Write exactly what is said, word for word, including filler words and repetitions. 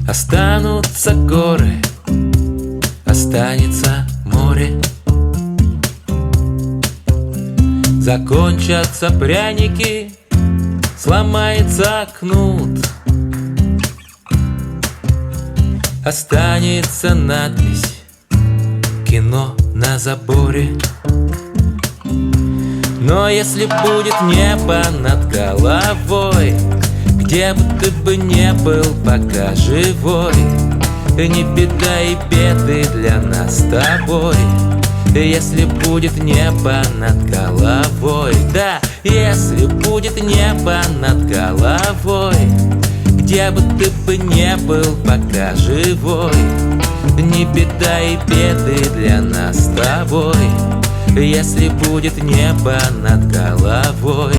Останутся горы, останется море. Закончатся пряники, сломается кнут. Останется надпись «Кино на заборе». Но если будет небо над головой, где бы ты бы не был, пока живой, не беда и беды для нас с тобой. Если будет небо над головой, да, если будет небо над головой, где бы ты бы не был, пока живой, не беда и беды для нас с тобой. Если будет небо над головой.